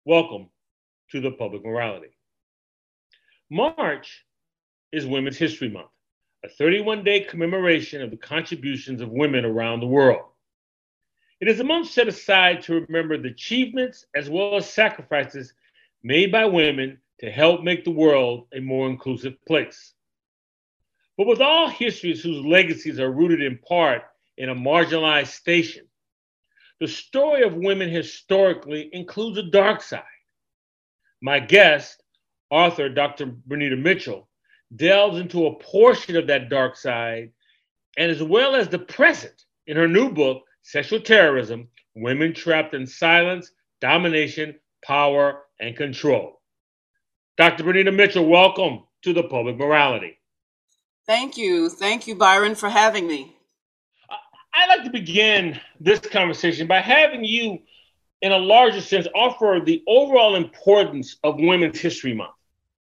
Welcome to the Public Morality. March is Women's History Month, a 31-day commemoration of the contributions of women around the world. It is a month set aside to remember the achievements as well as sacrifices made by women to help make the world a more inclusive place. But with all histories whose legacies are rooted in part in a marginalized station, the story of women historically includes a dark side. My guest, author Dr. Bernita Mitchell, delves into a portion of that dark side and as well as the present in her new book, Sexual Terrorism: Women Trapped in Silence, Domination, Power, and Control. Dr. Bernita Mitchell, welcome to the Public Morality. Thank you. Thank you, Byron, for having me. I'd like to begin this conversation by having you, in a larger sense, offer the overall importance of Women's History Month.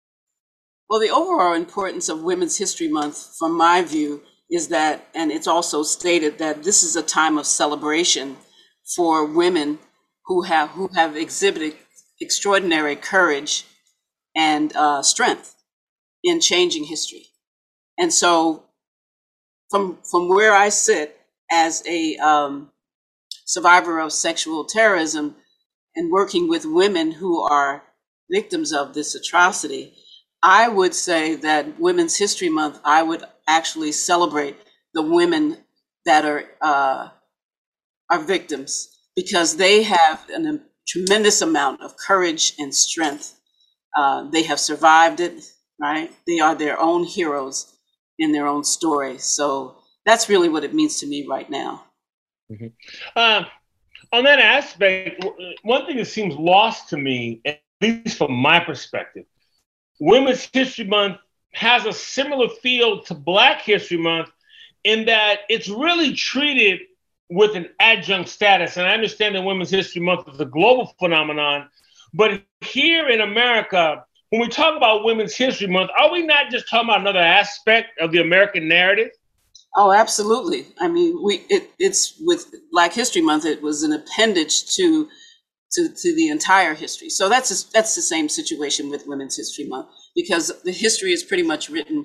Well, the overall importance of Women's History Month, from my view, is that, and it's also stated that this is a time of celebration for women who have exhibited extraordinary courage and strength in changing history. And so, from where I sit as a survivor of sexual terrorism and working with women who are victims of this atrocity, I would say that Women's History Month, I would actually celebrate the women that are victims, because they have a tremendous amount of courage and strength. They have survived it, right? They are their own heroes in their own story. So that's really what it means to me right now. Mm-hmm. On that aspect, one thing that seems lost to me, at least from my perspective, Women's History Month has a similar feel to Black History Month in that it's really treated with an adjunct status. And I understand that Women's History Month is a global phenomenon, but here in America, when we talk about Women's History Month, are we not just talking about another aspect of the American narrative? Oh, absolutely. I mean, it's with Black History Month, it was an appendage to the entire history. So that's the same situation with Women's History Month, because the history is pretty much written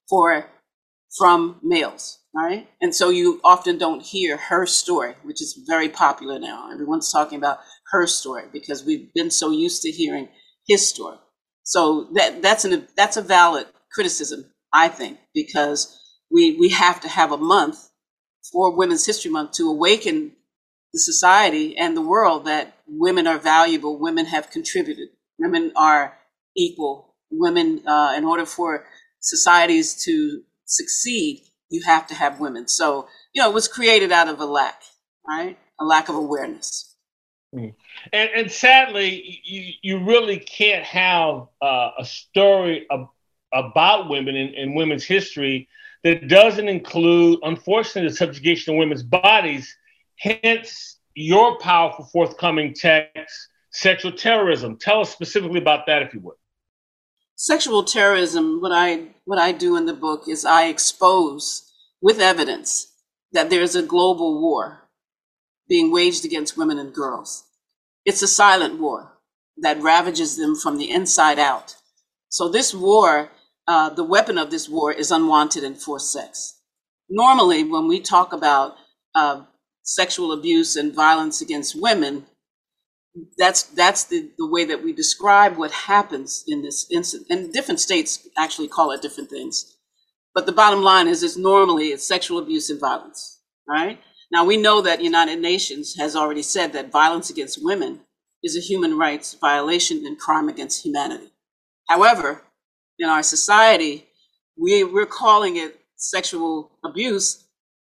from males, right? And so you often don't hear her story, which is very popular now. Everyone's talking about her story because we've been so used to hearing his story. So that's a valid criticism, I think, because we have to have a month for Women's History Month to awaken the society and the world that women are valuable, women have contributed, women are equal, women, in order for societies to succeed, you have to have women. So, it was created out of a lack, right? A lack of awareness. And sadly, you really can't have a story about women in women's history that doesn't include, unfortunately, the subjugation of women's bodies. Hence, your powerful forthcoming text, Sexual Terrorism. Tell us specifically about that, if you would. Sexual terrorism, what I do in the book is I expose with evidence that there's a global war being waged against women and girls. It's a silent war that ravages them from the inside out. So this war, the weapon of this war is unwanted and forced sex. Normally, when we talk about sexual abuse and violence against women, that's the way that we describe what happens in this incident. And different states actually call it different things. But the bottom line is it's sexual abuse and violence, right? Now, we know that United Nations has already said that violence against women is a human rights violation and crime against humanity. However, in our society, we're calling it sexual abuse,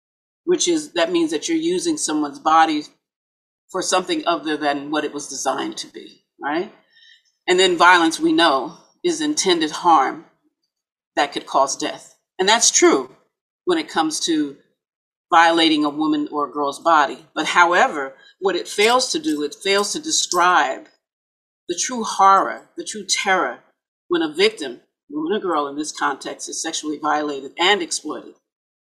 that means that you're using someone's body for something other than what it was designed to be, right? And then violence, we know, is intended harm that could cause death. And that's true when it comes to violating a woman or a girl's body. But however, what it fails to do, it fails to describe the true horror, the true terror when a victim, woman or girl in this context, is sexually violated and exploited.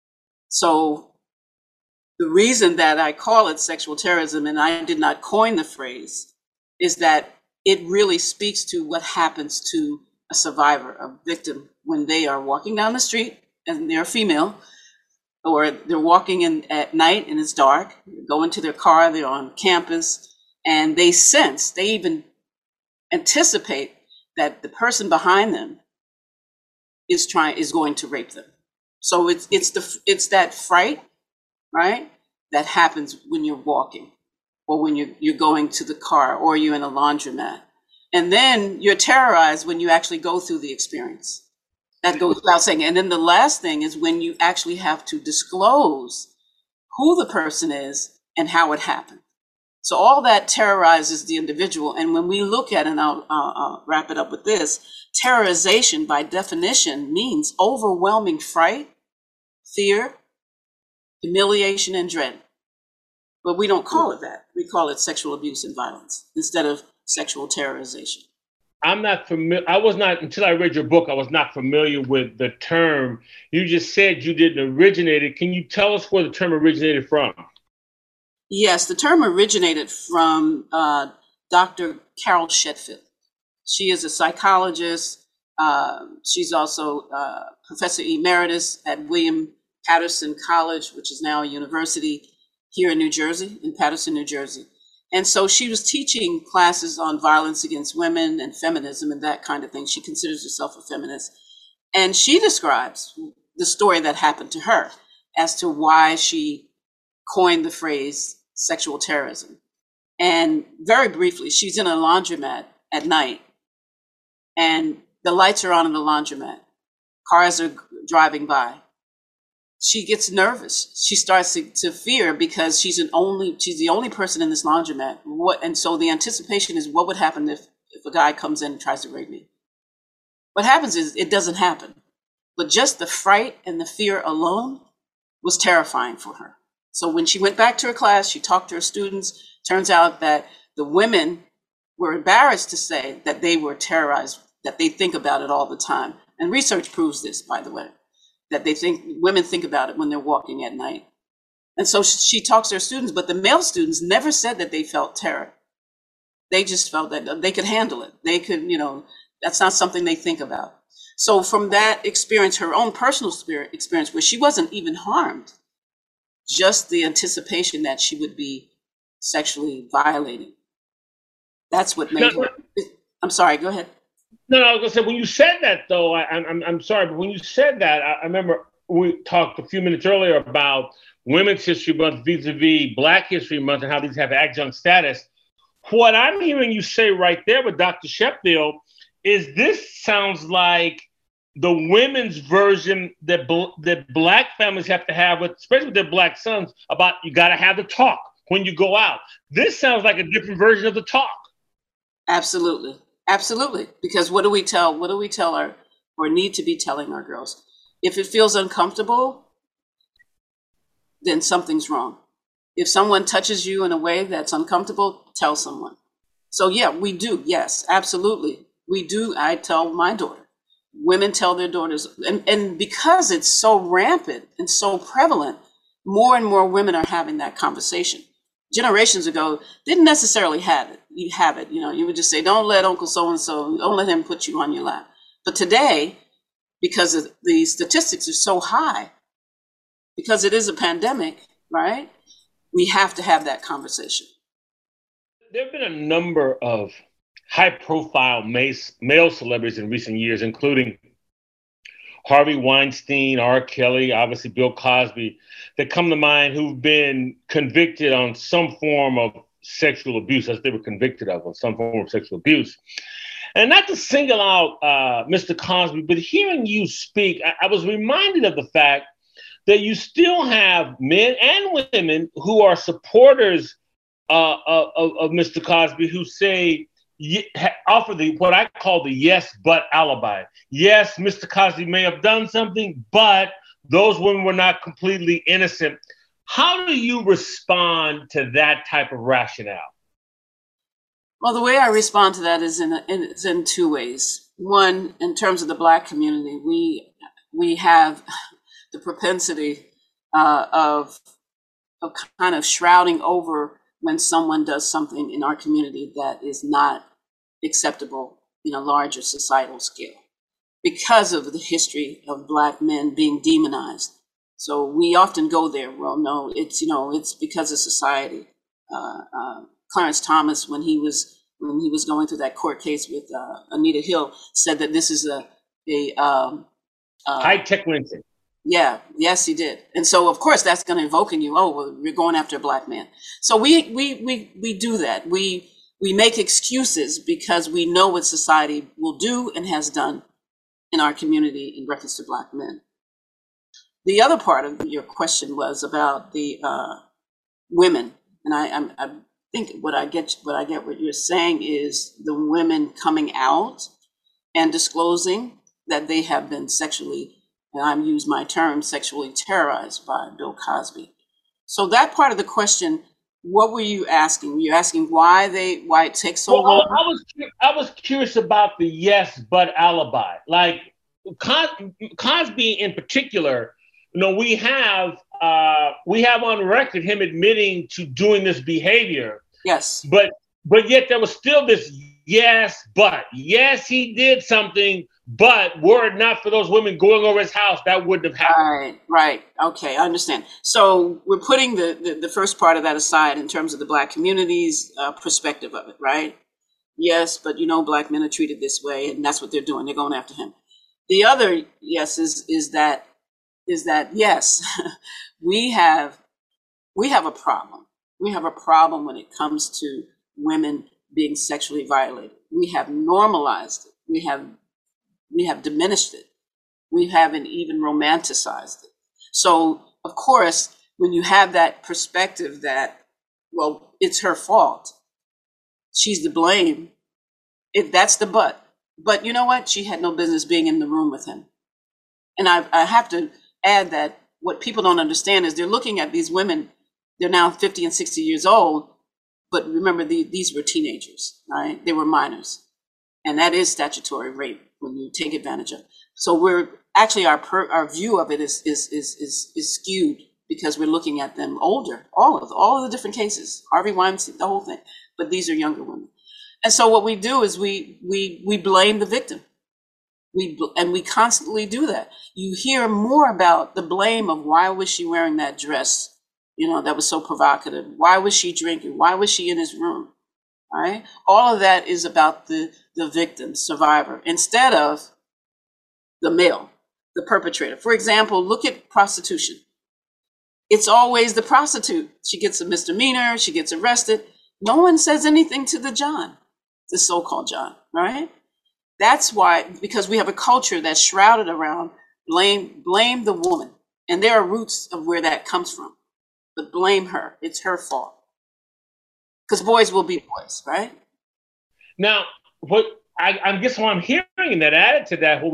So the reason that I call it sexual terrorism, and I did not coin the phrase, is that it really speaks to what happens to a survivor, a victim, when they are walking down the street and they're female, or they're walking in at night and it's dark, go into their car, they're on campus, and they sense, they even anticipate that the person behind them is going to rape them. So it's that fright, right, that happens when you're walking, or when you're going to the car, or you're in a laundromat. And then you're terrorized when you actually go through the experience. That goes without saying. And then the last thing is when you actually have to disclose who the person is and how it happened. So all that terrorizes the individual. And when we look at, and I'll wrap it up with this, terrorization by definition means overwhelming fright, fear, humiliation, and dread. But we don't call it that. We call it sexual abuse and violence instead of sexual terrorization. I'm not familiar. I was not, until I read your book, I was not familiar with the term. You just said you didn't originate it. Can you tell us where the term originated from? Yes, the term originated from Dr. Carol Sheffield. She is a psychologist. She's also Professor Emeritus at William Patterson College, which is now a university here in New Jersey, in Paterson, New Jersey. And so she was teaching classes on violence against women and feminism and that kind of thing. She considers herself a feminist. And she describes the story that happened to her as to why she coined the phrase sexual terrorism. And very briefly, she's in a laundromat at night and the lights are on in the laundromat. Cars are driving by. She gets nervous. She starts to fear because she's the only person in this laundromat. And so the anticipation is, what would happen if a guy comes in and tries to rape me? What happens is it doesn't happen. But just the fright and the fear alone was terrifying for her. So when she went back to her class, she talked to her students. Turns out that the women were embarrassed to say that they were terrorized, that they think about it all the time. And research proves this, by the way, that women think about it when they're walking at night. And so she talks to her students, but the male students never said that they felt terror. They just felt that they could handle it. They could, that's not something they think about. So from that experience, her own personal experience, where she wasn't even harmed, just the anticipation that she would be sexually violated. That's what made her. I'm sorry, go ahead. No, I was going to say, when you said that, though, I'm sorry, but when you said that, I remember we talked a few minutes earlier about Women's History Month vis-a-vis Black History Month and how these have adjunct status. What I'm hearing you say right there with Dr. Sheffield is this sounds like the women's version that Black families have to have, especially with their Black sons, about you got to have the talk when you go out. This sounds like a different version of the talk. Absolutely. Absolutely. Because what do we tell our, or need to be telling our girls? If it feels uncomfortable, then something's wrong. If someone touches you in a way that's uncomfortable, tell someone. So yeah, we do. Yes, absolutely. We do. I tell my daughter. Women tell their daughters. And because it's so rampant and so prevalent, more and more women are having that conversation. Generations ago, didn't necessarily have it. You would just say, don't let Uncle so-and-so, don't let him put you on your lap. But today, because the statistics are so high, because it is a pandemic, right? We have to have that conversation. There have been a number of high-profile male celebrities in recent years, including Harvey Weinstein, R. Kelly, obviously Bill Cosby, that come to mind, who've been convicted on some form of sexual abuse, as they were convicted of, on some form of sexual abuse. And not to single out Mr. Cosby, but hearing you speak, I was reminded of the fact that you still have men and women who are supporters of Mr. Cosby, who say, offer what I call the yes, but alibi. Yes, Mr. Cosby may have done something, but those women were not completely innocent. How do you respond to that type of rationale? Well, the way I respond to that is in two ways. One, in terms of the Black community, we have the propensity of kind of shrouding over when someone does something in our community that is not acceptable in a larger societal scale because of the history of Black men being demonized. So we often go there. Well, no, it's because of society. Clarence Thomas, when he was going through that court case with Anita Hill, said that this is a high-tech lynching. Yeah, yes, he did. And so, of course, that's going to evoke in you, oh, well, we're going after a Black man. So we do that. We make excuses because we know what society will do and has done in our community in reference to Black men. The other part of your question was about the women, and I think what I get what you're saying is the women coming out and disclosing that they have been sexually, and I use my term, sexually terrorized by Bill Cosby. So that part of the question, what were you asking? Were you asking why it takes so long? I was curious about the yes but alibi. Like Cosby in particular, we have on record him admitting to doing this behavior. Yes. But yet there was still this yes, but. Yes, he did something, but were it not for those women going over his house, that wouldn't have happened. Right. Okay, I understand. So we're putting the first part of that aside in terms of the Black community's perspective of it, right? Yes, but Black men are treated this way, and that's what they're doing. They're going after him. The other yes is that yes, we have a problem. We have a problem when it comes to women being sexually violated. We have normalized it. We have diminished it. We haven't even romanticized it. So, of course, when you have that perspective that, well, it's her fault, she's to blame, that's the but. But you know what? She had no business being in the room with him. And I have to add that what people don't understand is they're looking at these women, they're now 50 and 60 years old, but remember, these were teenagers, right? They were minors. And that is statutory rape when you take advantage of it. So we're actually, our view of it is skewed because we're looking at them older, all of the different cases, Harvey Weinstein, the whole thing, but these are younger women. And so what we do is we blame the victim. We constantly do that. You hear more about the blame of why was she wearing that dress, that was so provocative? Why was she drinking? Why was she in his room? All right. All of that is about the victim, survivor, instead of the male, the perpetrator. For example, look at prostitution. It's always the prostitute. She gets a misdemeanor. She gets arrested. No one says anything to the so-called John, right? That's why, because we have a culture that's shrouded around blame the woman. And there are roots of where that comes from. But blame her. It's her fault. Because boys will be boys, right? Now, what I guess what I'm hearing that added to that,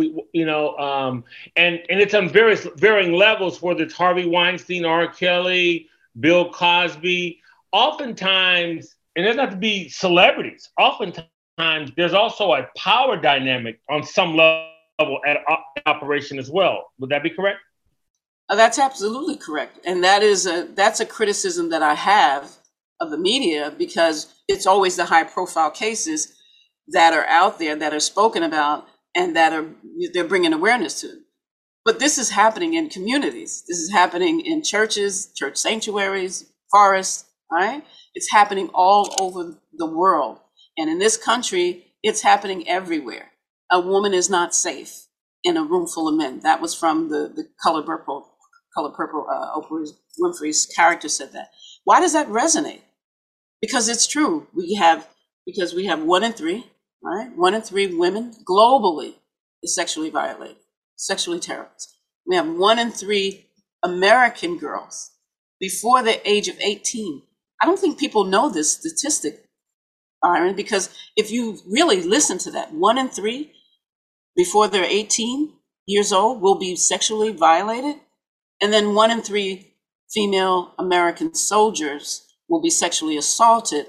and it's on varying levels, whether it's Harvey Weinstein, R. Kelly, Bill Cosby, oftentimes, and there's not to be celebrities, oftentimes there's also a power dynamic on some level at operation as well. Would that be correct? That's absolutely correct. And that's a criticism that I have of the media, because it's always the high profile cases that are out there that are spoken about and they're bringing awareness to. But this is happening in communities. This is happening in churches, church sanctuaries, forests, right? It's happening all over the world. And in this country, it's happening everywhere. A woman is not safe in a room full of men. That was from the Color Purple, Oprah Winfrey's character said that. Why does that resonate? Because it's true. Because we have 1 in 3, right? 1 in 3 women globally is sexually violated, sexually terrorized. We have 1 in 3 American girls before the age of 18. I don't think people know this statistic, Byron, because if you really listen to that, 1 in 3 before they're 18 years old will be sexually violated. And then 1 in 3 female American soldiers will be sexually assaulted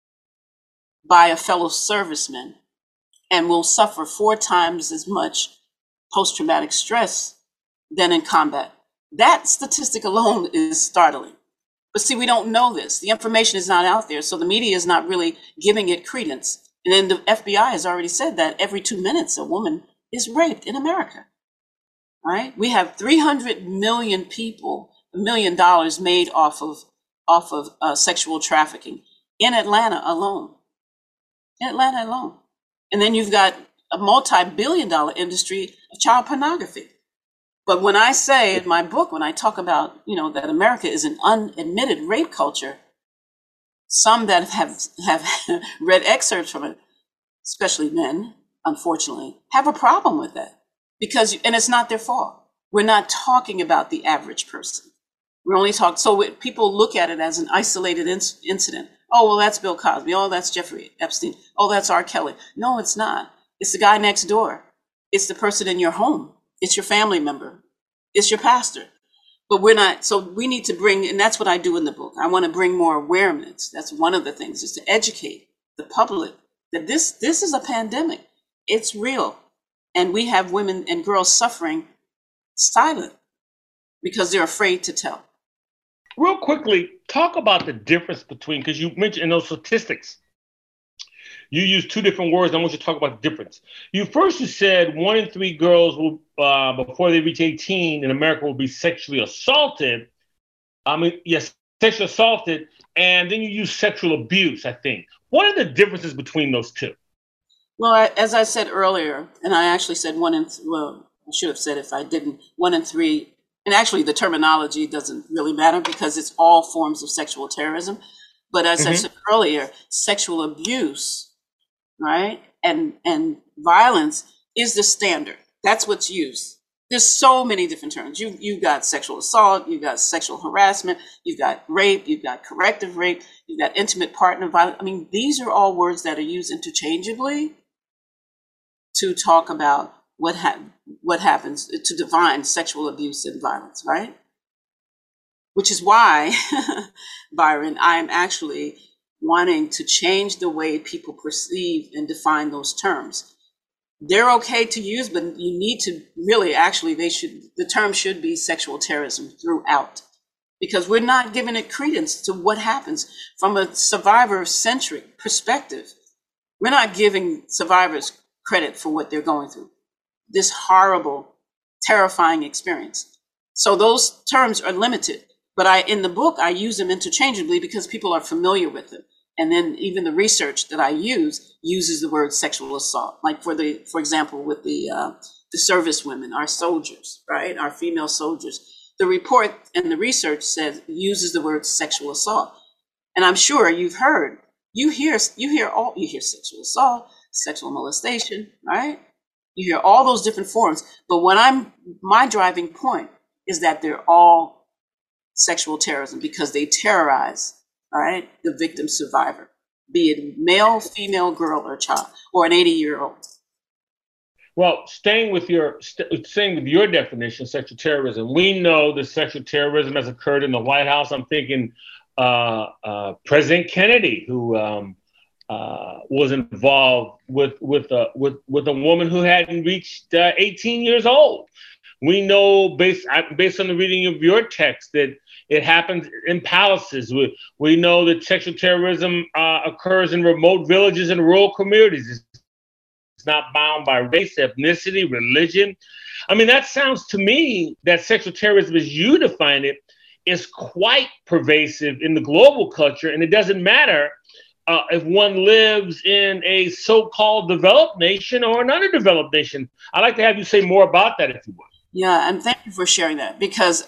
by a fellow serviceman and will suffer 4 times as much post-traumatic stress than in combat. That statistic alone is startling. But see, we don't know this. The information is not out there, so the media is not really giving it credence. And then the FBI has already said that every 2 minutes a woman is raped in America. Right? We have 300 million people, $1 million made off of sexual trafficking in Atlanta alone. In Atlanta alone. And then you've got a multi-billion-dollar industry of child pornography. But when I say in my book, when I talk about, that America is an unadmitted rape culture, some that have read excerpts from it, especially men, unfortunately, have a problem with that. And it's not their fault. We're not talking about the average person. We're only talking, so people look at it as an isolated incident. Oh, well, that's Bill Cosby. Oh, that's Jeffrey Epstein. Oh, that's R. Kelly. No, it's not. It's the guy next door. It's the person in your home. It's your family member. It's your pastor. But we're not, so we need to bring, and that's what I do in the book. I want to bring more awareness. That's one of the things, is to educate the public that this is a pandemic. It's real. And we have women and girls suffering silent because they're afraid to tell. Real quickly, talk about the difference between, because you mentioned in those statistics, you use two different words. I want you to talk about the difference. You said 1 in 3 girls will, before they reach 18 in America, will be sexually assaulted. Sexually assaulted, and then you use sexual abuse, I think. What are the differences between those two? Well, as I said earlier, and I actually said I should have said if I didn't, 1 in 3, and actually the terminology doesn't really matter because it's all forms of sexual terrorism. But as I said earlier, sexual abuse, right, and violence is the standard. That's what's used. There's so many different terms. You've got sexual assault, you've got sexual harassment, you've got rape, you've got corrective rape, you've got intimate partner violence. I mean, these are all words that are used interchangeably to talk about what happens, to define sexual abuse and violence, right? Which is why, Byron, I'm actually wanting to change the way people perceive and define those terms. They're okay to use, but you need to really, the term should be sexual terrorism throughout, because we're not giving it credence to what happens from a survivor-centric perspective. We're not giving survivors credit for what they're going through, this horrible, terrifying experience. So those terms are limited, but in the book, I use them interchangeably because people are familiar with them. And then even the research that I use uses the word sexual assault. Like for example, with the service women, our soldiers, right? Our female soldiers. The report and the research uses the word sexual assault. And I'm sure you hear sexual assault, sexual molestation, right? You hear all those different forms. But my driving point is that they're all sexual terrorism because they terrorize, all right, the victim survivor, be it male, female, girl, or child, or an 80-year-old. Well, staying with your definition, sexual terrorism, we know that sexual terrorism has occurred in the White House. I'm thinking President Kennedy, who was involved with a woman who hadn't reached 18 years old. We know, based on the reading of your text, that it happens in palaces. We know that sexual terrorism occurs in remote villages and rural communities. It's not bound by race, ethnicity, religion. I mean, that sounds to me that sexual terrorism, as you define it, is quite pervasive in the global culture, and it doesn't matter if one lives in a so-called developed nation or an underdeveloped nation. I'd like to have you say more about that, if you would. Yeah, and thank you for sharing that, because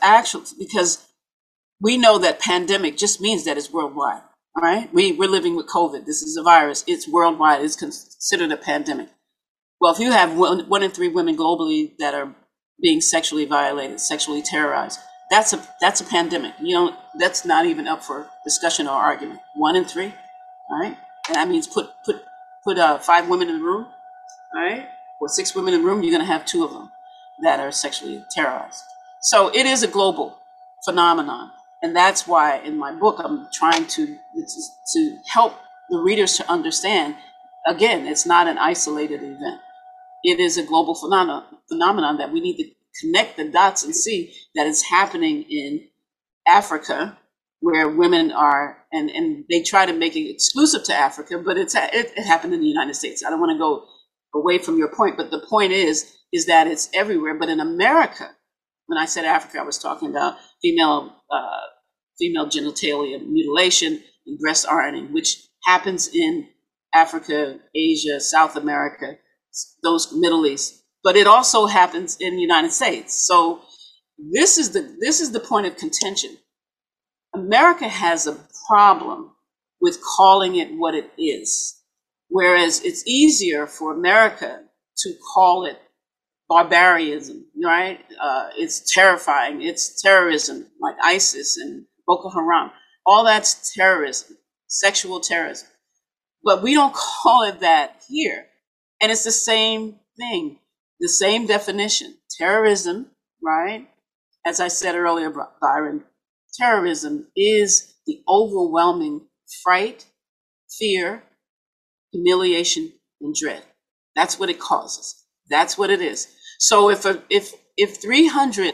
we know that pandemic just means that it's worldwide, all right? We're living with COVID. This is a virus. It's worldwide. It's considered a pandemic. Well, if you have 1 in 3 women globally that are being sexually violated, sexually terrorized, that's a pandemic. That's not even up for discussion or argument. 1 in 3, all right? And that means put 5 women in the room, all right? Or 6 women in the room, you're going to have 2 of them that are sexually terrorized. So it is a global phenomenon. And that's why in my book, I'm trying to help the readers to understand, again, it's not an isolated event. It is a global phenomenon that we need to connect the dots and see that it's happening in Africa, where women are, and they try to make it exclusive to Africa, but it happened in the United States. I don't want to go away from your point, but the point is that it's everywhere. But in America, when I said Africa, I was talking about female genitalia mutilation and breast ironing, which happens in Africa, Asia, South America, those Middle East, but it also happens in the United States. So this is the point of contention. America has a problem with calling it what it is, whereas it's easier for America to call it barbarianism, right? It's terrifying. It's terrorism, like ISIS and Boko Haram. All that's terrorism, sexual terrorism. But we don't call it that here. And it's the same thing, the same definition. Terrorism, right? As I said earlier, Byron, terrorism is the overwhelming fright, fear, humiliation, and dread. That's what it causes. That's what it is. So if 300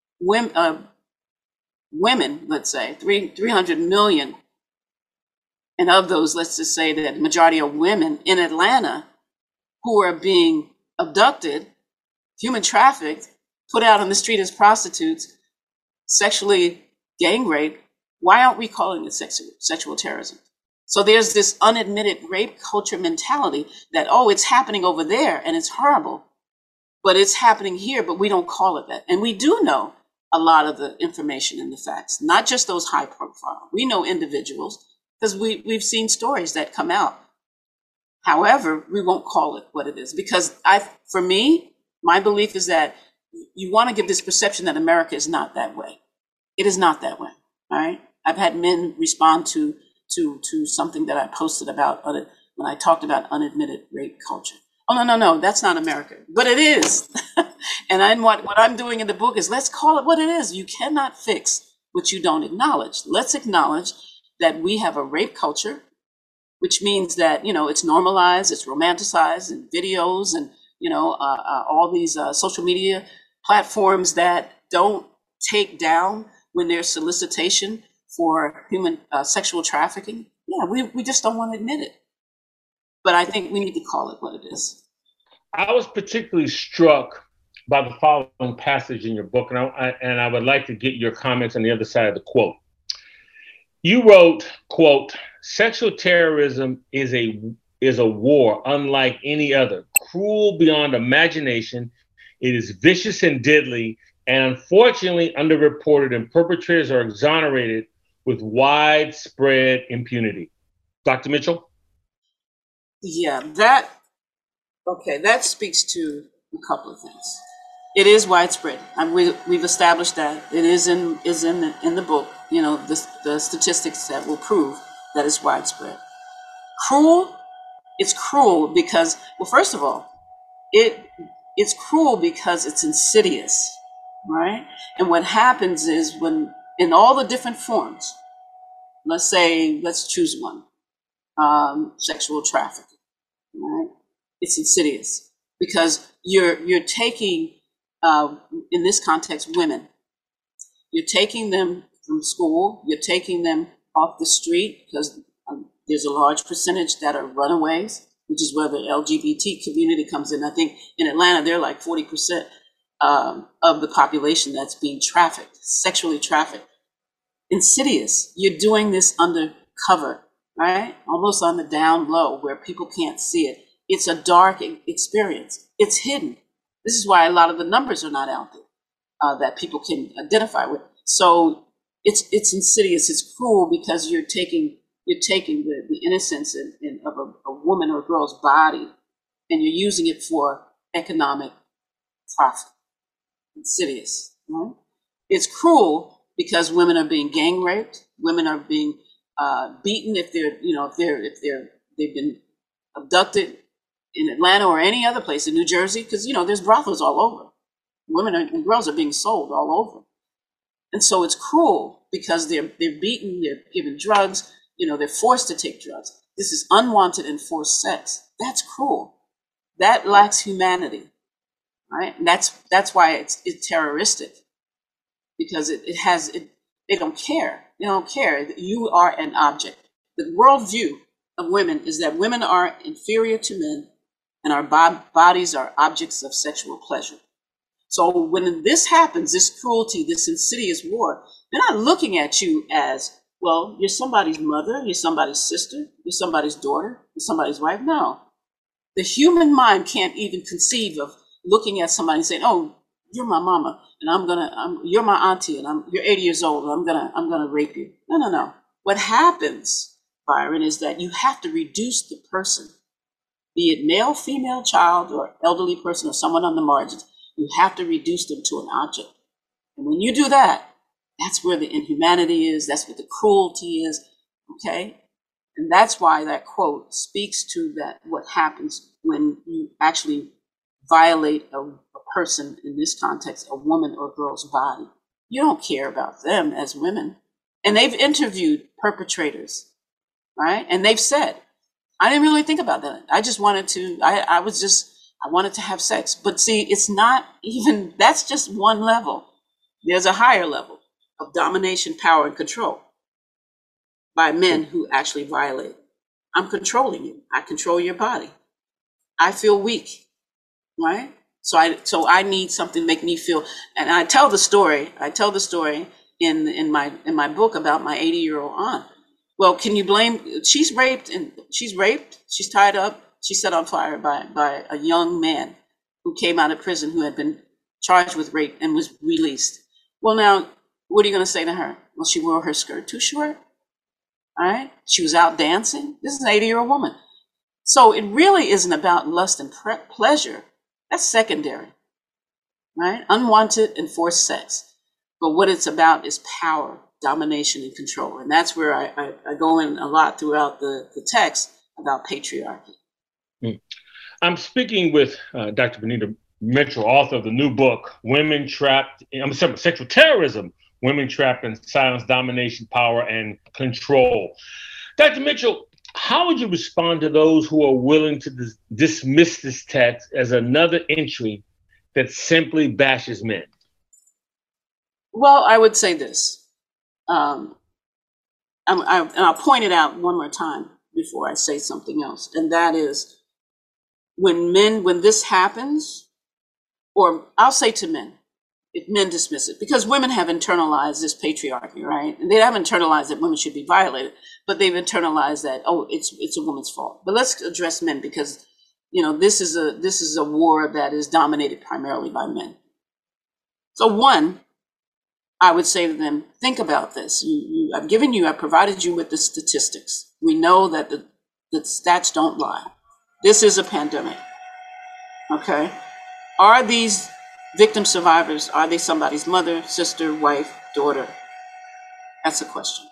women, let's say 300 million, and of those, let's just say that the majority are women in Atlanta who are being abducted, human trafficked, put out on the street as prostitutes, sexually gang raped, why aren't we calling it sexual terrorism? So there's this unadmitted rape culture mentality that, oh, it's happening over there and it's horrible, but it's happening here, but we don't call it that. And we do know a lot of the information and the facts, not just those high profile. We know individuals because we've seen stories that come out. However, we won't call it what it is because for me, my belief is that you want to give this perception that America is not that way. It is not that way. All right. I've had men respond to something that I posted about when I talked about unadmitted rape culture. Oh, no, that's not America, but it is. And what I'm doing in the book is let's call it what it is. You cannot fix what you don't acknowledge. Let's acknowledge that we have a rape culture, which means that, it's normalized, it's romanticized in videos and, all these social media platforms that don't take down when there's solicitation for human sexual trafficking. Yeah, we just don't want to admit it. But I think we need to call it what it is. I was particularly struck by the following passage in your book, and I would like to get your comments on the other side of the quote. You wrote, quote, "Sexual terrorism is a war unlike any other, cruel beyond imagination. It is vicious and deadly, and unfortunately underreported, and perpetrators are exonerated with widespread impunity." Dr. Mitchell? Yeah, that speaks to a couple of things. It is widespread. We've established that. It is in the book, the statistics that will prove that it's widespread. Cruel? It's cruel because, well, first of all, it's cruel because it's insidious, right? And what happens is when, in all the different forms, let's choose one, sexual trafficking, right? It's insidious because you're taking, in this context, women. You're taking them from school. You're taking them off the street because there's a large percentage that are runaways, which is where the LGBT community comes in. I think in Atlanta, they're like 40% of the population that's being trafficked, sexually trafficked. Insidious. You're doing this undercover, right? Almost on the down low where people can't see it. It's a dark experience. It's hidden. This is why a lot of the numbers are not out there that people can identify with. So it's insidious. It's cruel because you're taking the innocence of a woman or a girl's body and you're using it for economic profit. Insidious. Right? It's cruel because women are being gang raped. Women are being beaten if they've been abducted in Atlanta or any other place in New Jersey, because there's brothels all over. Women and girls are being sold all over, and so it's cruel because they're beaten, they're given drugs, they're forced to take drugs. This is unwanted and forced sex. That's cruel. That lacks humanity, right? And that's why it's terroristic, because they don't care. They don't care. You are an object. The worldview of women is that women are inferior to men and our bodies are objects of sexual pleasure. So when this happens, this cruelty, this insidious war, they're not looking at you as, well, you're somebody's mother, you're somebody's sister, you're somebody's daughter, you're somebody's wife. No. The human mind can't even conceive of looking at somebody and saying, oh, you're my mama, and you're my auntie, and you're 80 years old, and I'm gonna rape you. No. What happens, Byron, is that you have to reduce the person, be it male, female, child, or elderly person, or someone on the margins. You have to reduce them to an object. And when you do that, that's where the inhumanity is, that's what the cruelty is, okay? And that's why that quote speaks to that, what happens when you actually violate a person, in this context, a woman or girl's body. You don't care about them as women. And they've interviewed perpetrators, right? And they've said, I didn't really think about that. I just wanted to, I wanted to have sex. But see, it's not even, that's just one level. There's a higher level of domination, power, and control by men who actually violate. I'm controlling you. I control your body. I feel weak, right? So I need something to make me feel, and I tell the story in my book about my 80-year-old aunt. Well, can you blame, she's raped, she's tied up, she's set on fire by a young man who came out of prison who had been charged with rape and was released. Well, now, what are you going to say to her? Well, she wore her skirt too short, all right? She was out dancing. This is an 80-year-old woman. So it really isn't about lust and pleasure. That's secondary, right? Unwanted and forced sex. But what it's about is power, domination, and control. And that's where I go in a lot throughout the text about patriarchy. I'm speaking with Dr. Bonita Mitchell, author of the new book, Sexual Terrorism, Women Trapped in Silence, Domination, Power, and Control. Dr. Mitchell, how would you respond to those who are willing to dismiss this text as another entry that simply bashes men? Well, I would say this. And I'll point it out one more time before I say something else. And that is, when this happens, or I'll say to men, if men dismiss it, because women have internalized this patriarchy, right? And they haven't internalized that women should be violated, but they've internalized that, oh, it's a woman's fault. But let's address men, because this is a war that is dominated primarily by men. So one, I would say to them, think about this. I've provided you with the statistics. We know that the stats don't lie. This is a pandemic, okay? Are these victim survivors, are they somebody's mother, sister, wife, daughter? That's a question.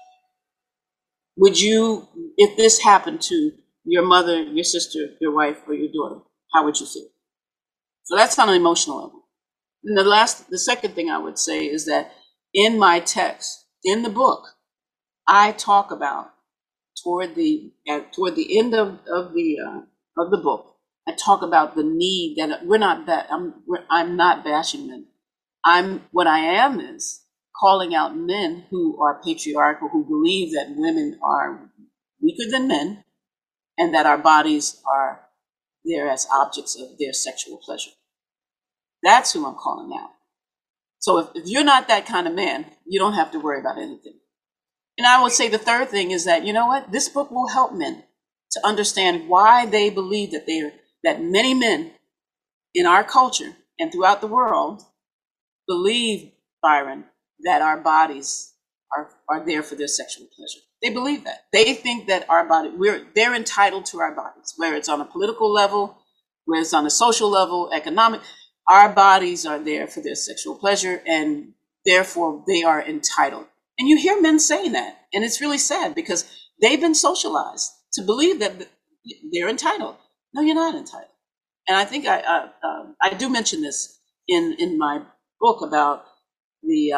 Would you, if this happened to your mother, your sister, your wife, or your daughter, how would you feel? So that's on an emotional level. And the second thing I would say is that in my text, in the book, I talk about toward the end of the book, I talk about the need that I'm not bashing men. What I am is calling out men who are patriarchal, who believe that women are weaker than men, and that our bodies are there as objects of their sexual pleasure. That's who I'm calling out. So if you're not that kind of man, you don't have to worry about anything. And I would say the third thing is that, you know what, this book will help men to understand why they believe that many men in our culture and throughout the world believe, Byron, that our bodies are there for their sexual pleasure. They believe that. They think that they're entitled to our bodies, whether it's on a political level, whether it's on a social level, economic. Our bodies are there for their sexual pleasure, and therefore they are entitled. And you hear men saying that, and it's really sad because they've been socialized to believe that they're entitled. No, you're not entitled. And I think I do mention this in my book about the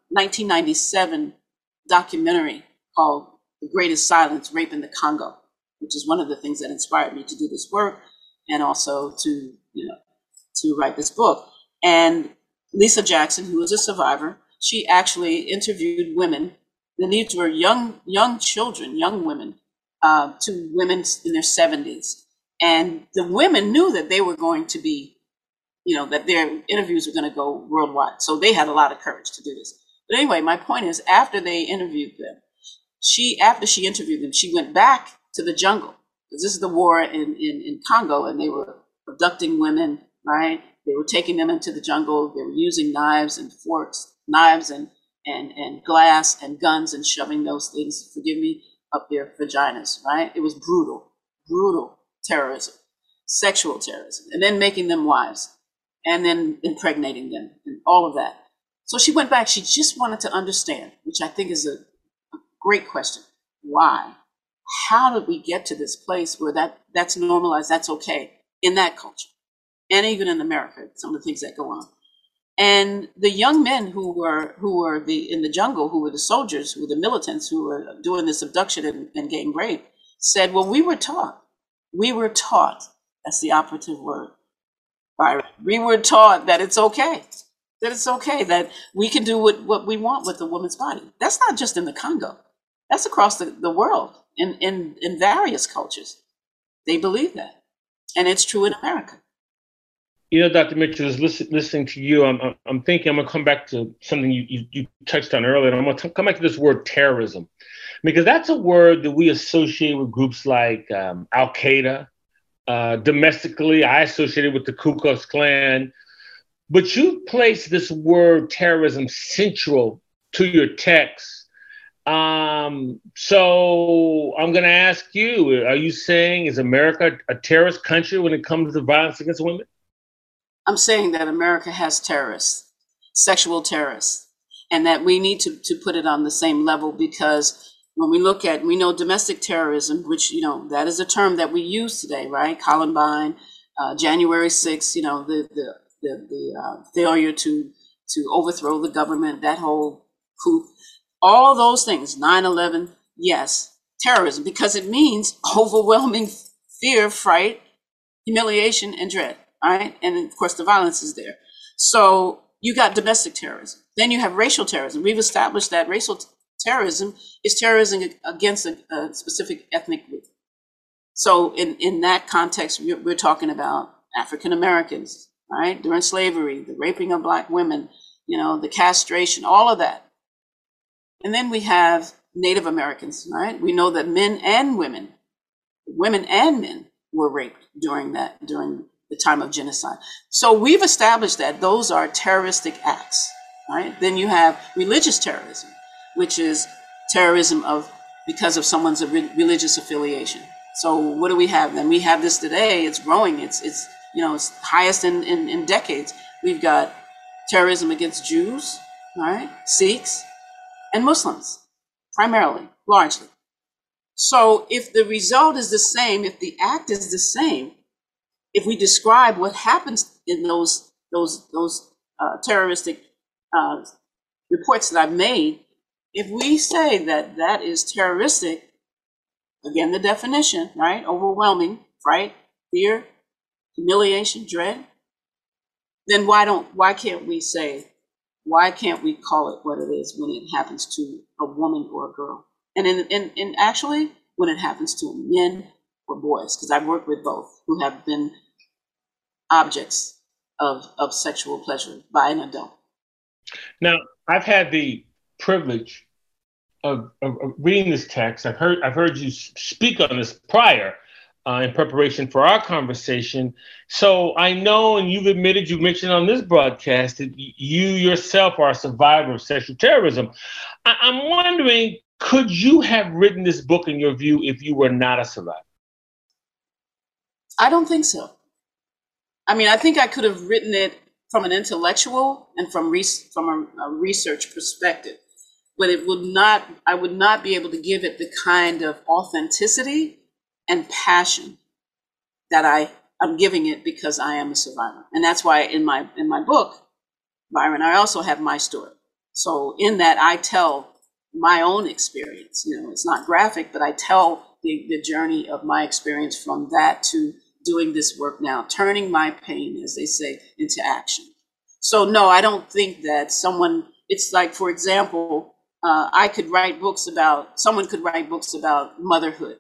1997 documentary called The Greatest Silence, Rape in the Congo, which is one of the things that inspired me to do this work and also to write this book. And Lisa Jackson, who was a survivor, she actually interviewed women And these were young children, young women, to women in their 70s. And the women knew that they were going to be, that their interviews were going to go worldwide. So they had a lot of courage to do this. But anyway, my point is, after they interviewed them, after she interviewed them, she went back to the jungle. Because this is the war in Congo, and they were abducting women, right? They were taking them into the jungle. They were using knives and forks, knives and glass and guns, and shoving those things, forgive me, up their vaginas, right? It was brutal terrorism, sexual terrorism, and then making them wives, and then impregnating them, and all of that. So she went back. She just wanted to understand, which I think is a great question. Why? How did we get to this place where that's normalized, that's okay in that culture? And even in America, some of the things that go on. And the young men who were in the jungle, who were the soldiers, who were the militants, who were doing this abduction and gang rape, said, well, we were taught, that's the operative word, Byron. We were taught that it's okay, that we can do what we want with a woman's body. That's not just in the Congo. That's across the world in various cultures. They believe that. And it's true in America. Dr. Mitchell, is listening to you, I'm thinking I'm going to come back to something you touched on earlier. And I'm going to come back to this word terrorism, because that's a word that we associate with groups like Al-Qaeda. Domestically, I associate it with the Ku Klux Klan. But you place this word terrorism central to your text. So I'm going to ask you, are you saying, is America a terrorist country when it comes to violence against women? I'm saying that America has terrorists, sexual terrorists, and that we need to put it on the same level, because when we know domestic terrorism, which, that is a term that we use today, right? Columbine, January 6th, the failure to overthrow the government, that whole coup, all those things, 9/11, yes, terrorism, because it means overwhelming fear, fright, humiliation, and dread. Right? And of course, the violence is there. So you got domestic terrorism. Then you have racial terrorism. We've established that racial terrorism is terrorism against a specific ethnic group. So in that context, we're talking about African Americans, right? During slavery, the raping of Black women, the castration, all of that. And then we have Native Americans, right? We know that men and women were raped during the time of genocide. So we've established that those are terroristic acts, right? Then you have religious terrorism, which is terrorism because of someone's religious affiliation. So what do we have then? We have this today. It's growing. It's highest in decades. We've got terrorism against Jews, right? Sikhs, and Muslims, primarily, largely. So if the result is the same, if the act is the same, if we describe what happens in those terroristic reports that I've made, if we say that that is terroristic, again, the definition, right? Overwhelming, fright, fear, humiliation, dread, then why can't we call it what it is when it happens to a woman or a girl? And actually, when it happens to men or boys, because I've worked with both who have been objects of sexual pleasure by an adult. Now, I've had the privilege of reading this text. I've heard you speak on this prior in preparation for our conversation. So I know, and you've mentioned on this broadcast that you yourself are a survivor of sexual terrorism. I'm wondering, could you have written this book, in your view, if you were not a survivor? I don't think so. I mean, I think I could have written it from an intellectual and from a research perspective, but I would not be able to give it the kind of authenticity and passion that I'm giving it because I am a survivor. And that's why in my book, Byron, I also have my story. So in that, I tell my own experience. It's not graphic, but I tell the journey of my experience from that to doing this work now, turning my pain, as they say, into action. So no, I don't think that it's like, for example, Someone could write books about motherhood,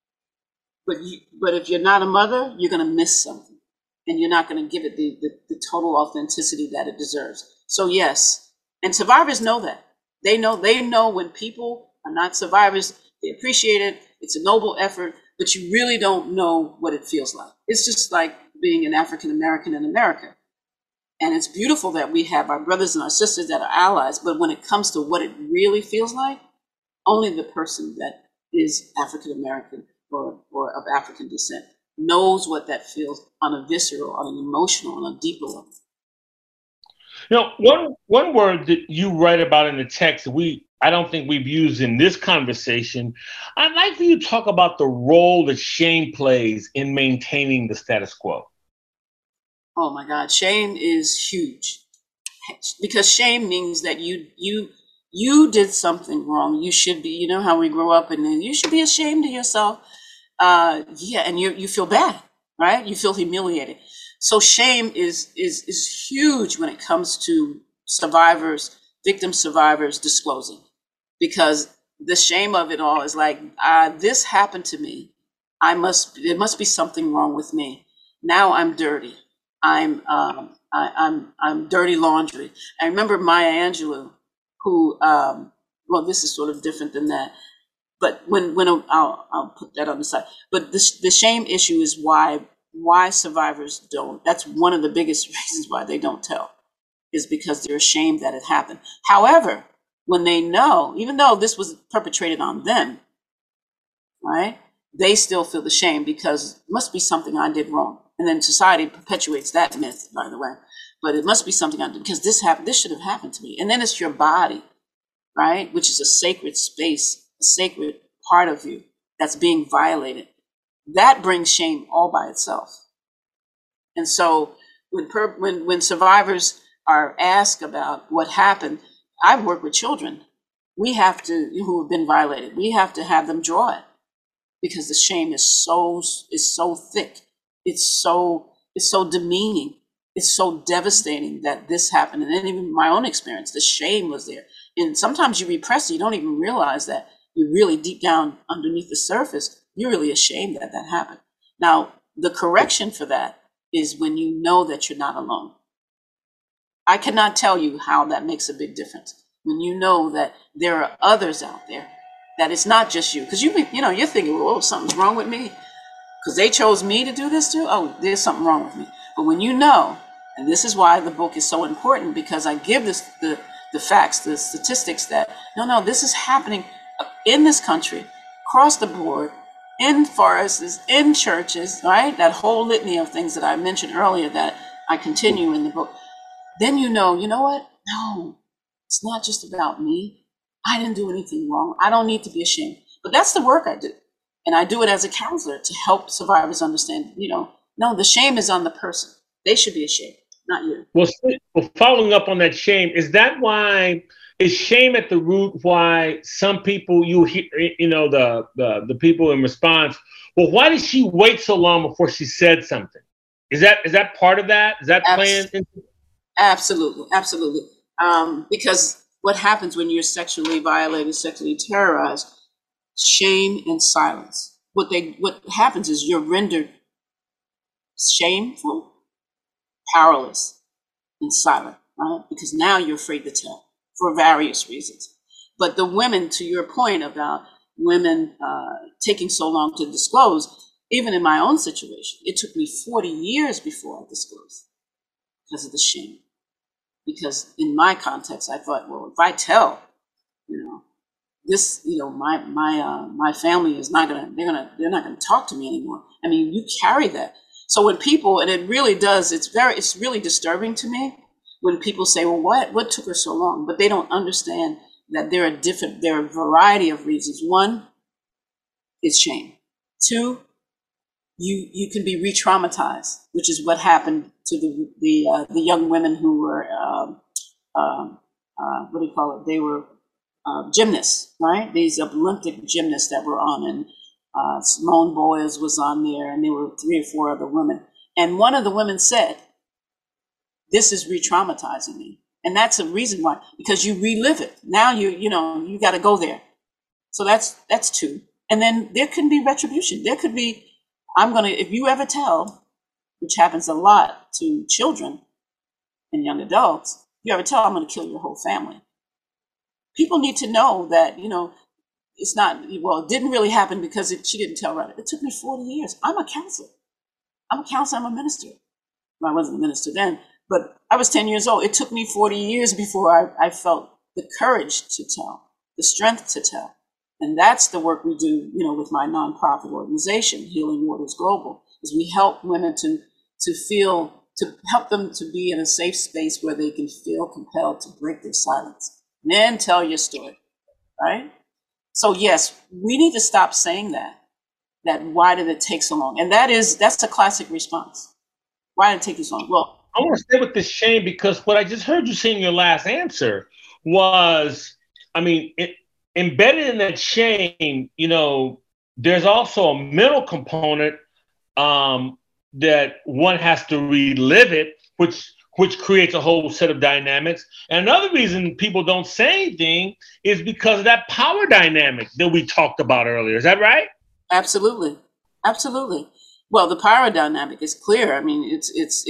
but if you're not a mother, you're going to miss something, and you're not going to give it the total authenticity that it deserves. So yes, and survivors know that. They know when people are not survivors, they appreciate it. It's a noble effort, but you really don't know what it feels like. It's just like being an African American in America. And it's beautiful that we have our brothers and our sisters that are allies, but when it comes to what it really feels like, only the person that is African American or of African descent knows what that feels on a visceral, on an emotional, on a deeper level. You know, one word that you write about in the text I don't think we've used in this conversation. I'd like for you to talk about the role that shame plays in maintaining the status quo. Oh my God, shame is huge, because shame means that you did something wrong. You should be. You know how we grow up, and then you should be ashamed of yourself. Yeah, and you feel bad, right? You feel humiliated. So shame is huge when it comes to victim survivors disclosing, because the shame of it all is like, this happened to me. There must be something wrong with me. Now I'm dirty. I'm dirty laundry. I remember Maya Angelou, who, well, this is sort of different than that. But when I'll put that on the side. But the shame issue is why survivors don't. That's one of the biggest reasons why they don't tell, is because they're ashamed that it happened. However, when they know, even though this was perpetrated on them, right, they still feel the shame because it must be something I did wrong. And then society perpetuates that myth, by the way. But it must be something I did, because this should have happened to me. And then it's your body, right, which is a sacred space, a sacred part of you that's being violated. That brings shame all by itself. And so when survivors are asked about what happened, I've worked with children. Who have been violated. We have to have them draw it, because the shame is so thick. It's so demeaning. It's so devastating that this happened. And then even my own experience, the shame was there. And sometimes you repress it. You don't even realize that you're really deep down underneath the surface. You're really ashamed that happened. Now, the correction for that is when you know that you're not alone. I cannot tell you how that makes a big difference. When you know that there are others out there, that it's not just you. Because you're thinking, well, something's wrong with me, because they chose me to do this too. Oh, there's something wrong with me. But when you know, and this is why the book is so important, because I give the facts, the statistics that, no, this is happening in this country, across the board, in forests, in churches, right? That whole litany of things that I mentioned earlier that I continue in the book. Then you know what? No, it's not just about me. I didn't do anything wrong. I don't need to be ashamed. But that's the work I do. And I do it as a counselor to help survivors understand, no, the shame is on the person. They should be ashamed, not you. Well, following up on that shame, is shame at the root why some people you hear, the people in response, well, why did she wait so long before she said something? Is that part of that? Is that playing into? Absolutely. Because what happens when you're sexually violated, sexually terrorized, shame and silence. What happens is you're rendered shameful, powerless, and silent, right? Because now you're afraid to tell for various reasons. But the women, to your point about women taking so long to disclose, even in my own situation, it took me 40 years before I disclosed because of the shame. Because in my context, I thought, well, if I tell, this, my family is not they're not gonna talk to me anymore. I mean, you carry that. So when people, and it really does, it's really disturbing to me when people say, well, what took her so long? But they don't understand that there are a variety of reasons. One is shame. Two, you can be re-traumatized, which is what happened to the young women who were, what do you call it? They were gymnasts, right? These Olympic gymnasts that were on, and Simone Biles was on there, and there were 3 or 4 other women. And one of the women said, this is re-traumatizing me. And that's a reason why, because you relive it. Now you got to go there. So that's two. And then there can be retribution. There could be, if you ever tell, which happens a lot to children and young adults, you ever tell, I'm going to kill your whole family. People need to know that, it's not, well, it didn't really happen because she didn't tell right. It took me 40 years. I'm a counselor. I'm a minister. Well, I wasn't a minister then, but I was 10 years old. It took me 40 years before I felt the courage to tell, the strength to tell. And that's the work we do, with my nonprofit organization, Healing Waters Global, is we help women to help them to be in a safe space where they can feel compelled to break their silence and then tell your story, right? So yes, we need to stop saying that why did it take so long? And that's a classic response. Why did it take you so long? Well, I want to stay with this shame, because what I just heard you say in your last answer was, embedded in that shame, there's also a mental component that one has to relive it, which creates a whole set of dynamics. And another reason people don't say anything is because of that power dynamic that we talked about earlier. Is that right? Absolutely. Absolutely. Well, the power dynamic is clear. It's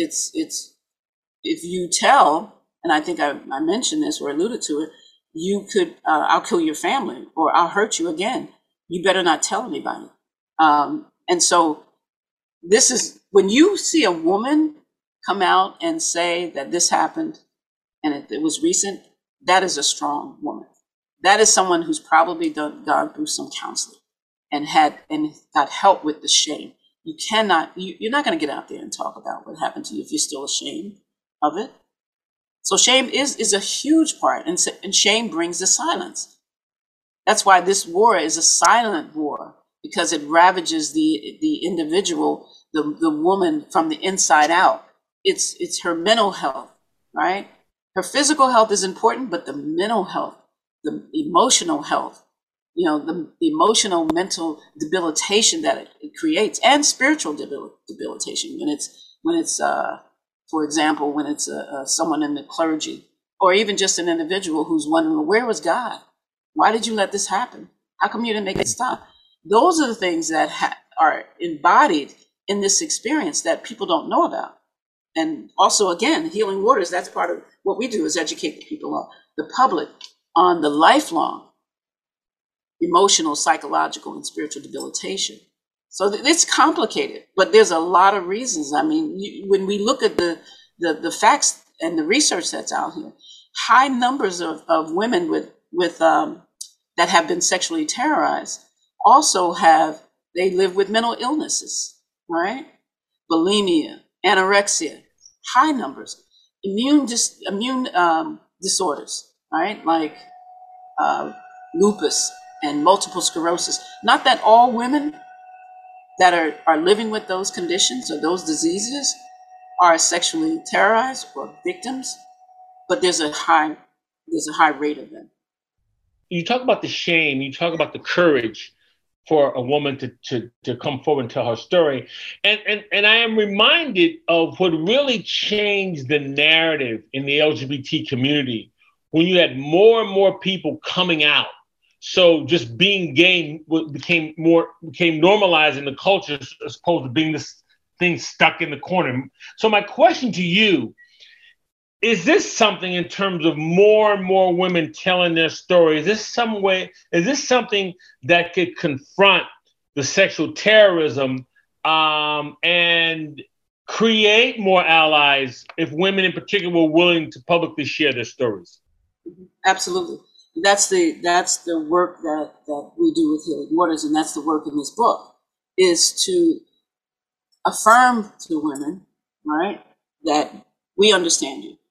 if you tell, and I think I mentioned this or alluded to it, you could, I'll kill your family or I'll hurt you again. You better not tell anybody. And so this is, when you see a woman come out and say that this happened and it was recent, that is a strong woman. That is someone who's probably gone through some counseling and got help with the shame. You cannot, you're not going to get out there and talk about what happened to you if you're still ashamed of it. So shame is a huge part, and shame brings the silence. That's why this war is a silent war, because it ravages the individual, the woman from the inside out. It's her mental health, right? Her physical health is important, but the mental health, the emotional health, the emotional, mental debilitation that it creates, and spiritual debilitation when it's for example, when it's someone in the clergy, or even just an individual who's wondering, well, where was God? Why did you let this happen? How come you didn't make it stop? Those are the things that are embodied in this experience that people don't know about. And also, again, Healing Waters, that's part of what we do, is educate the people, the public, on the lifelong emotional, psychological, and spiritual debilitation. So it's complicated, but there's a lot of reasons. When we look at the facts and the research that's out here, high numbers of women with that have been sexually terrorized also they live with mental illnesses, right? Bulimia, anorexia, high numbers, immune disorders, right? Like lupus and multiple sclerosis. Not that all women that are living with those conditions or those diseases are sexually terrorized or victims, but there's a high rate of them. You talk about the shame, you talk about the courage for a woman to come forward and tell her story. And I am reminded of what really changed the narrative in the LGBT community when you had more and more people coming out. So just being gay became normalized in the culture, as opposed to being this thing stuck in the corner. So my question to you, is this something in terms of more and more women telling their story? Is this something that could confront the sexual terrorism and create more allies if women in particular were willing to publicly share their stories? Absolutely. That's the work that we do with Healing Waters, and that's the work in this book, is to affirm to women, right, that we understand you.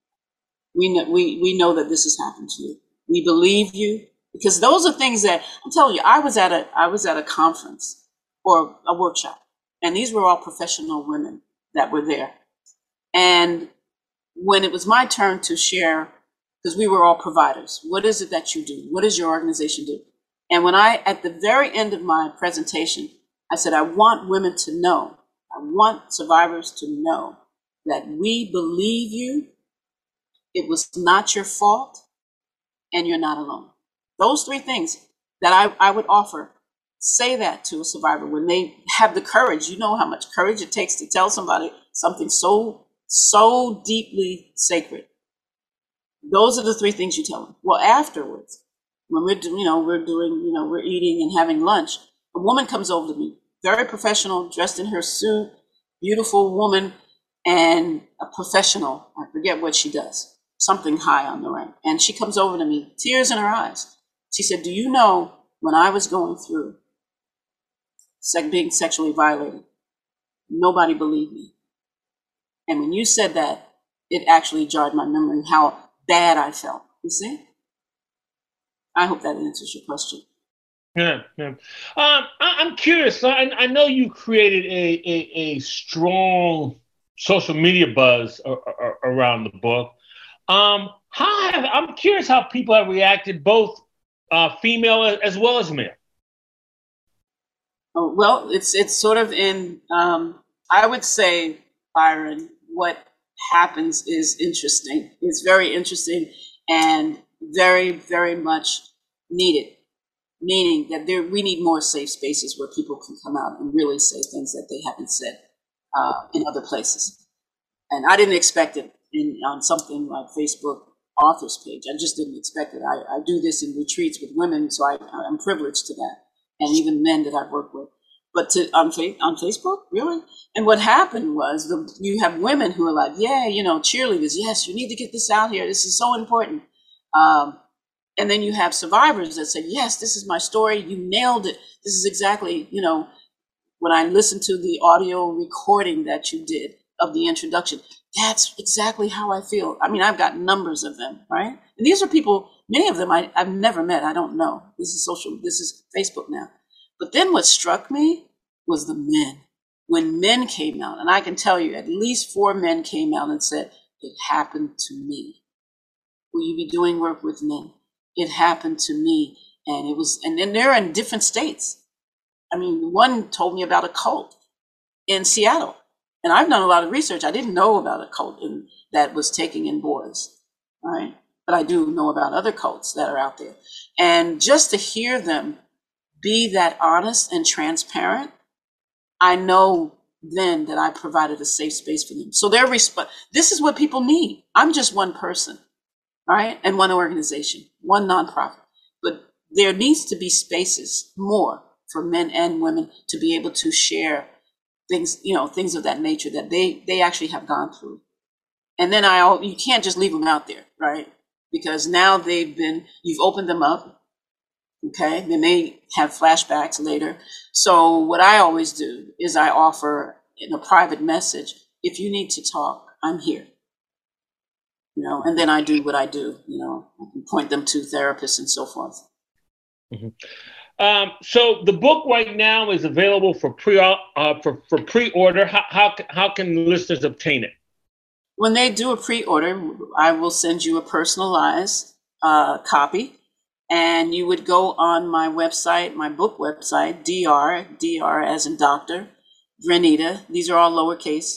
We know that this has happened to you. We believe you, because those are things that I'm telling you. I was at a conference or a workshop, and these were all professional women that were there. And when it was my turn to share, because we were all providers, what is it that you do? What does your organization do? And when at the very end of my presentation, I said, I want women to know, I want survivors to know that we believe you, it was not your fault, and you're not alone. Those three things that I would offer. Say that to a survivor when they have the courage. You know how much courage it takes to tell somebody something so deeply sacred. Those are the three things you tell them. Well, afterwards, when we're eating and having lunch, a woman comes over to me, very professional, dressed in her suit, beautiful woman, and a professional. I forget what she does, something high on the rank. And she comes over to me, tears in her eyes. She said, "Do you know when I was going through being sexually violated, nobody believed me. And when you said that, it actually jarred my memory how bad I felt." You see? I hope that answers your question. Yeah, yeah. I'm curious. I know you created a strong social media buzz around the book. I'm curious how people have reacted, both female as well as male. Oh, well, it's sort of in. I would say, Byron, what happens is interesting. It's very interesting and very, very much needed. Meaning that we need more safe spaces where people can come out and really say things that they haven't said in other places. And I didn't expect it on something like Facebook authors page. I just didn't expect it. I do this in retreats with women, so I'm privileged to that, and even men that I've worked with. But on Facebook, really? And what happened was you have women who are like, yeah, cheerleaders. Yes, you need to get this out here. This is so important. And then you have survivors that say, yes, this is my story. You nailed it. This is exactly, when I listened to the audio recording that you did of the introduction, that's exactly how I feel. I mean, I've got numbers of them, right? And these are people, many of them I've never met. I don't know. This is Facebook now. But then what struck me was the men. When men came out, and I can tell you at least 4 men came out and said, it happened to me. Will you be doing work with men? It happened to me. And then they're in different states. I mean, one told me about a cult in Seattle. And I've done a lot of research. I didn't know about a cult that was taking in boys, right? But I do know about other cults that are out there. And just to hear them be that honest and transparent, I know then that I provided a safe space for them. So this is what people need. I'm just one person, right? And one organization, one nonprofit. But there needs to be spaces more for men and women to be able to share things, things of that nature that they actually have gone through. And then you can't just leave them out there, right? Because now you've opened them up. Okay, they may have flashbacks later. So what I always do is I offer in a private message, if you need to talk, I'm here. And then I do what I do, I can point them to therapists and so forth. Mm-hmm. So the book right now is available for pre-order. How can listeners obtain it? When they do a pre-order, I will send you a personalized copy. And you would go on my website, my book website, DR as in Dr. Brenita. These are all lowercase,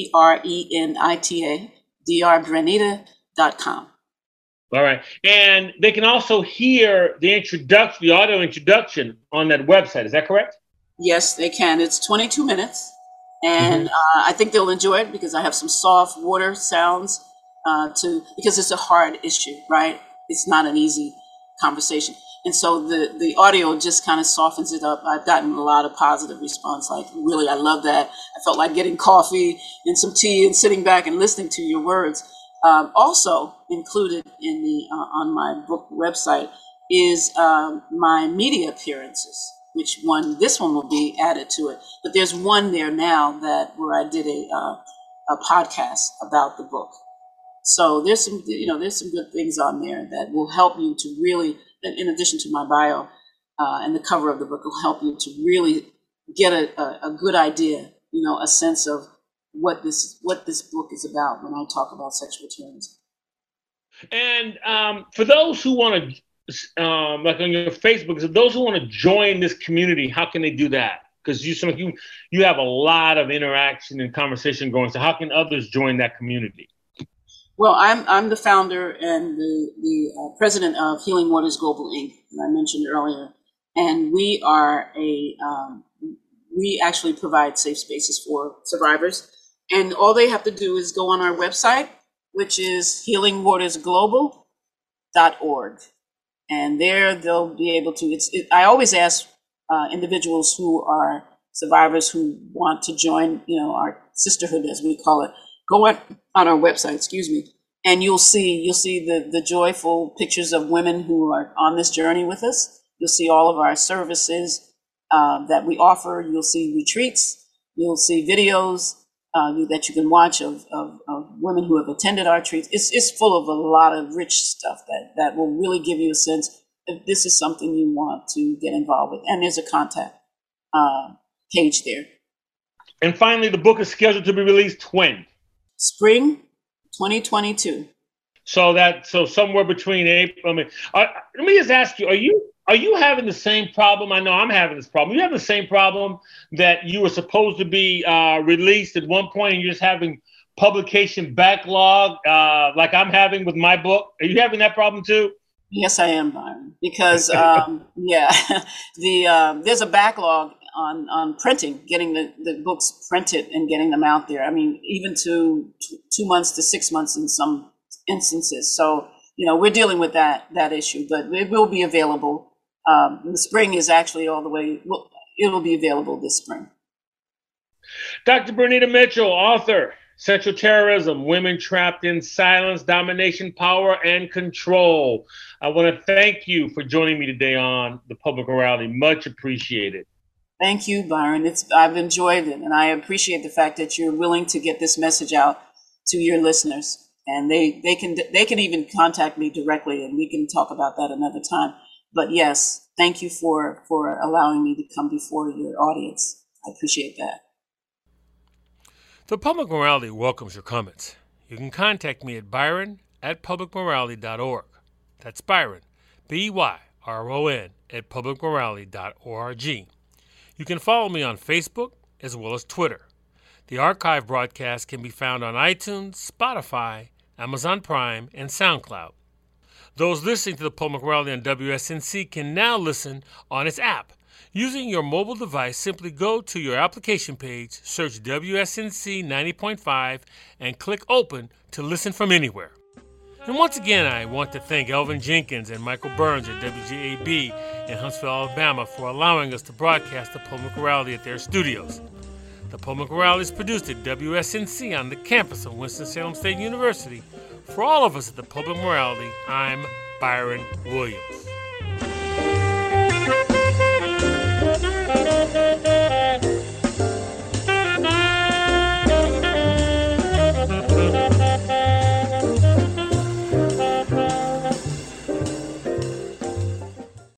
BRENITA, drbrenita.com. All right. And they can also hear the audio introduction on that website. Is that correct? Yes, they can. It's 22 minutes. And I think they'll enjoy it because I have some soft water sounds because it's a hard issue, right? It's not an easy conversation. And so the audio just kind of softens it up. I've gotten a lot of positive response. Like, really, I love that. I felt like getting coffee and some tea and sitting back and listening to your words. Also included in on my book website is my media appearances, this one will be added to it. But there's one there now where I did a podcast about the book. So there's some good things on there that will help you to really, in addition to my bio and the cover of the book, will help you to really get a good idea, a sense of what this book is about when I talk about sexual terrorism. And for those who want to, like on your Facebook, so those who want to join this community, how can they do that? Because you have a lot of interaction and conversation going. So how can others join that community? Well, I'm the founder and the president of Healing Waters Global Inc. that I mentioned earlier, and we are we actually provide safe spaces for survivors, and all they have to do is go on our website, which is healingwatersglobal.org, and there they'll be able to. I always ask individuals who are survivors who want to join, our sisterhood, as we call it, go on our website, and you'll see the joyful pictures of women who are on this journey with us. You'll see all of our services that we offer. You'll see retreats. You'll see videos that you can watch of women who have attended our retreats. It's full of a lot of rich stuff that will really give you a sense if this is something you want to get involved with. And there's a contact page there. And finally, the book is scheduled to be released when? Spring 2022. So somewhere between April. Let me just ask you: Are you having the same problem? I know I'm having this problem. You having the same problem that you were supposed to be released at one point, and you're just having publication backlog, like I'm having with my book? Are you having that problem too? Yes, I am, Byron. Because there's a backlog on printing, getting the books printed and getting them out there. I mean, even to 2 months to 6 months in some instances. So, we're dealing with that issue, but it will be available. The spring is actually it'll be available this spring. Dr. Bernita Mitchell, author, Central Terrorism, Women Trapped in Silence, Domination, Power, and Control. I want to thank you for joining me today on The Public Morality. Much appreciated. Thank you, Byron. I've enjoyed it, and I appreciate the fact that you're willing to get this message out to your listeners. And they can even contact me directly, and we can talk about that another time. But yes, thank you for allowing me to come before your audience. I appreciate that. The Public Morality welcomes your comments. You can contact me at byron@publicmorality.org. That's Byron, BYRON, at publicmorality.org. You can follow me on Facebook as well as Twitter. The archive broadcast can be found on iTunes, Spotify, Amazon Prime, and SoundCloud. Those listening to the Public Morality on WSNC can now listen on its app. Using your mobile device, simply go to your application page, search WSNC 90.5, and click Open to listen from anywhere. And once again, I want to thank Elvin Jenkins and Michael Burns at WGAB in Huntsville, Alabama, for allowing us to broadcast the Public Morality at their studios. The Public Morality is produced at WSNC on the campus of Winston-Salem State University. For all of us at the Public Morality, I'm Byron Williams.